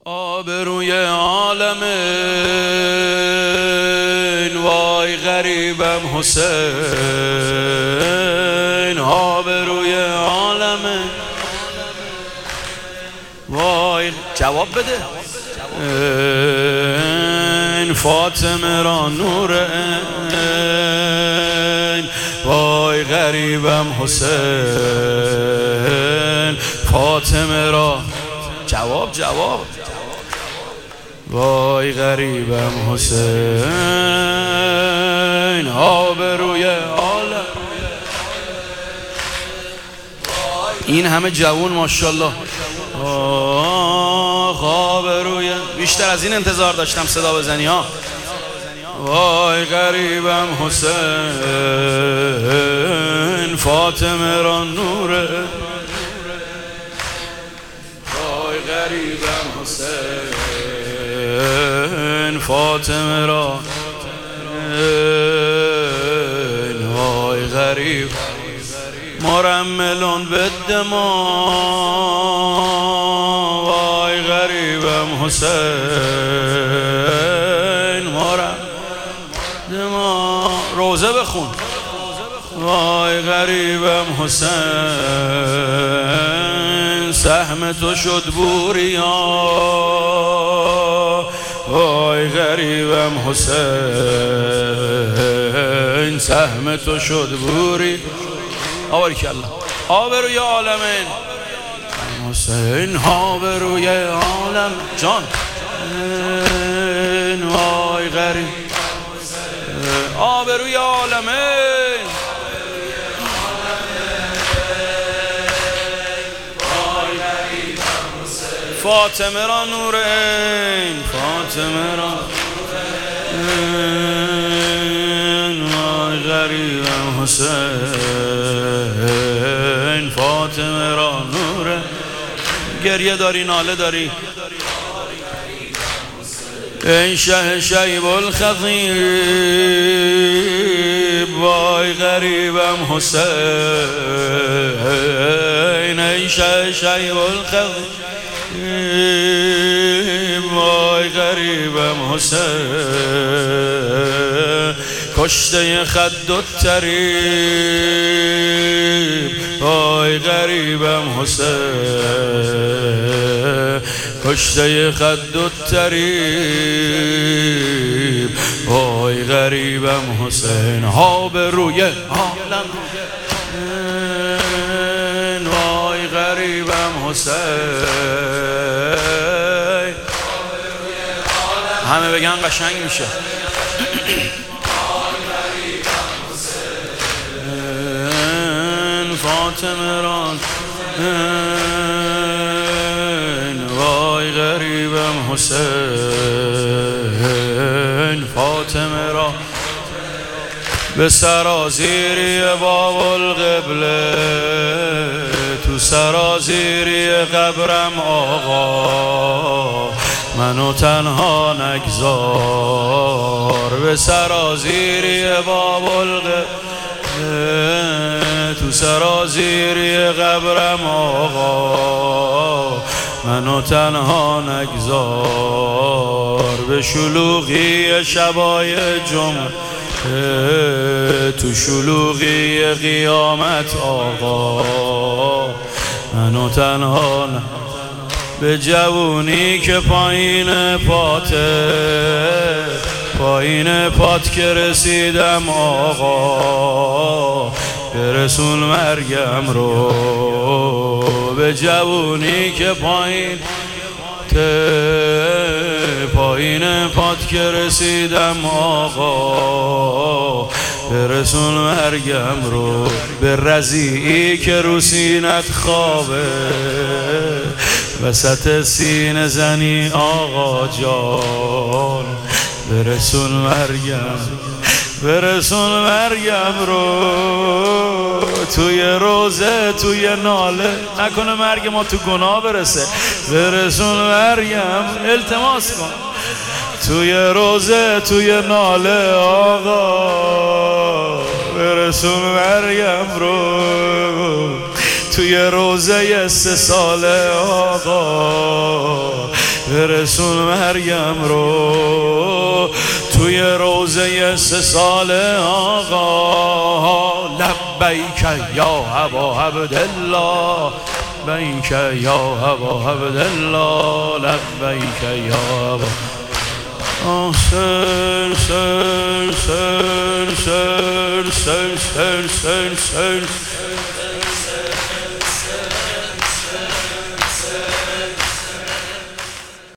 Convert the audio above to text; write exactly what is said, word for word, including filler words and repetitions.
آبروی عالمین، وای غریبم حسین. آبروی عالمین، وای جواب بده. این فاطمه را نور این، وای غریبم حسین. فاطمه را جواب جواب وای غریبم حسین. آبروی عالم، این همه جوون ماشاءالله. آبروی، بیشتر از این انتظار داشتم صدا بزنی ها. وای غریبم حسین. فاطمه را نوره، وای غریبم حسین. فاطمه را، وای غریب مرملون بالدماء، وای غریبم حسین. مرم دماء، روزه بخون. وای غریبم حسین. سهم تو شد بوریا، وای غریبم حسین. سهم تو شد بوری. آبرک الله. آبروی عالمین حسین. آبروی عالم جان، وای غریب. آبروی عالمین، فاطمه را نور این. فاطمه را وای غریبم حسین. فاطمه را نور. گریه داری، ناله داری. این شه شیب الخطیب، وای غریبم حسین. این شه شیب الخطیب، وای غریبم حسین. کشته خد و تریب، وای غریبم حسین. کشته خد و تریب، وای غریبم حسین. آبروی عالم، وای غریبم حسین. همه بگن قشنگ میشه. فاطمه را، وای غریبم حسین. فاطمه را به سرازیری باب القبله، تو سرازیری قبرم آقا، منو تنها نگذار. به سرازیری باب القبله، تو سرازیری قبرم آقا، منو تنها نگذار. به شلوغی شبای جمعه، تو شلوغی قیامت آقا، منو تنها ن... به جوونی که پایین پاته، پایین پات که رسیدم آقا، برسون مرگم رو. به جوونی که پایین پایین پات که رسیدم آقا، برسون مرگم رو. به رضیعی که رو سینت خوابه، وسط سینه زنی آقا جان، برسون مرگم، برسون مرگم رو. توی روزه، توی ناله، نکنه مرگ ما تو گناه برسه. برسون مرگم، التماس کن. توی روزه، توی ناله آقا، برسون مرگم رو. توی روزه سه ساله آقا، برسون مریم رو توی روزه سه سال آقا. لبیک یا ابا عبدالله، لبیک یا ابا عبدالله، لبیک یا ابا. سر سر سر سر سر سر سر سر